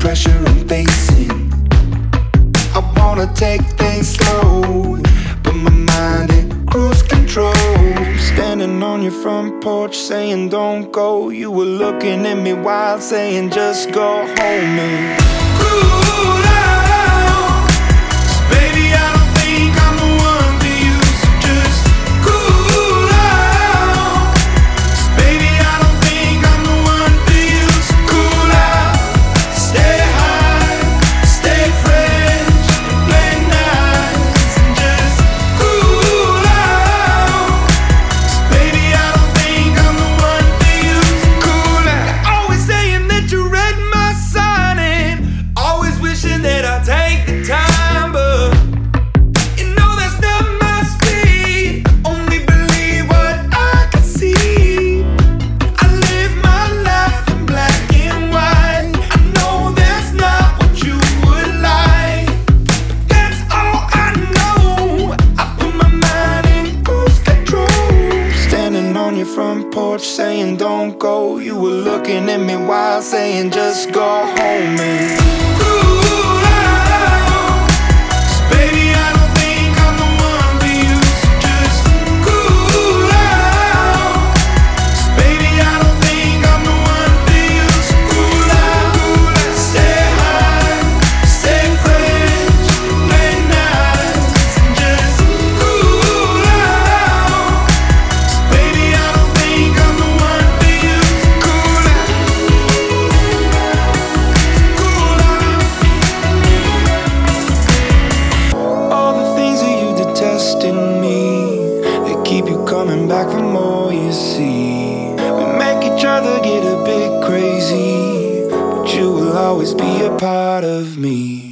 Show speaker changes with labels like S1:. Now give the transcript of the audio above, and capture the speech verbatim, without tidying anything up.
S1: pressure I'm facing. I wanna take things slow, but my mind in cruise control. Standing on your front porch saying don't go. You were looking at me while saying just go home and cool out. 'Cause baby, I don't think I'm the one for you, so just cool out. 'Cause baby, I don't think I'm the one for you, so cool out. Stay high, stay fresh, play nice, and just cool out. 'Cause baby, I don't think I'm the one for you, so cool out. Always saying that you read my sign and always wishing that I'd take the time, but you know that's not my speed. Only believe what I can see. I live my life in black and white. I know that's not what you would like, but that's all I know. I put my mind in cruise control. Standing on your front porch saying don't go. You were looking at me while saying just go home and cool out. 'Cause baby, I don't think I'm the one for you, so just cool out. 'Cause baby, I don't think I'm the one for you, so cool out. Stay high, stay fresh, play nice, and just cool out. 'Cause baby, I don't think I'm the one for you, so cool out. Cool out. All the things that you detest in me, they keep you coming back for more, you see. We make each other get a bit crazy, but you will always be a part of me.